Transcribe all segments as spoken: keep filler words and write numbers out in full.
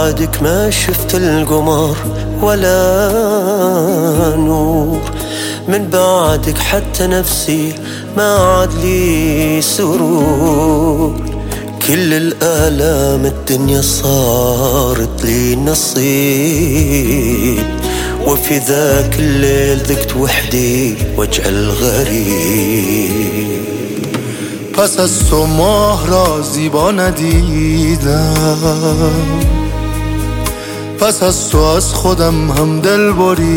بعدك ما شفت القمر ولا نور، من بعدك حتى نفسي ما عاد لي سرور. كل الآلام الدنيا صارت لي نصيب، وفي ذاك الليل ذقت وحدي وجع الغريب. پس از تو ماه را زیبا ندیدم، پس از تو از خودم هم دل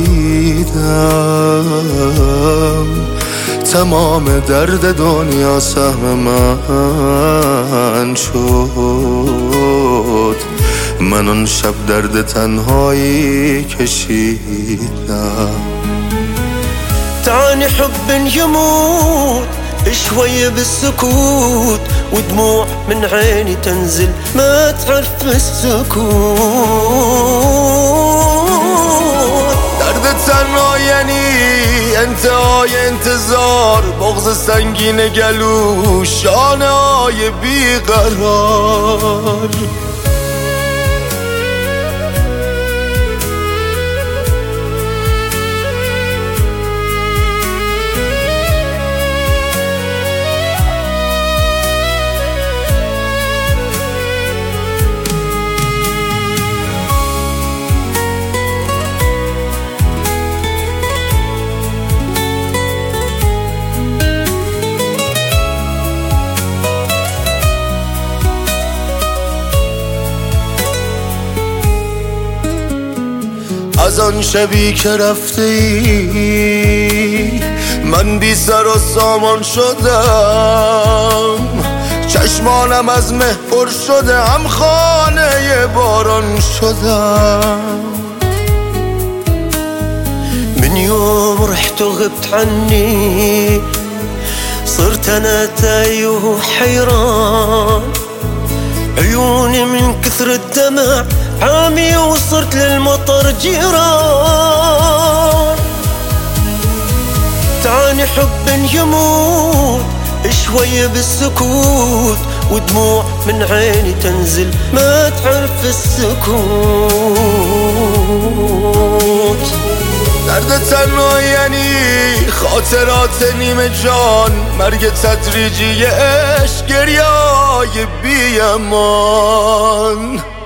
بریدم. تمام درد دنیا سهم من شد، من آن شب درد تنهایی کشیدم. تعني حب يموت شوية بالسكوت، ودموع من عيني تنزل ما تعرف السكوت. درد تنها یعنی انتهای انتظار، بغض سنگین گلو، شانه های بیقرار. از آن شبی که رفته ای من بی سر و سامان شدم، چشمانم از مه پر شده، هم خانه باران شدم. من يوم رحت وغبت عني صرت أنا تايه وحيران، عيوني من كثر الدمع عامي وصرت للمطر جيران. تعني حب يموت شوية بالسكوت، ودموع من عيني تنزل ما تعرف السكوت. درد تنها یعنی خاطرات نیمه جان، مرگ تدریجی عشق، گریه‌های بی امان.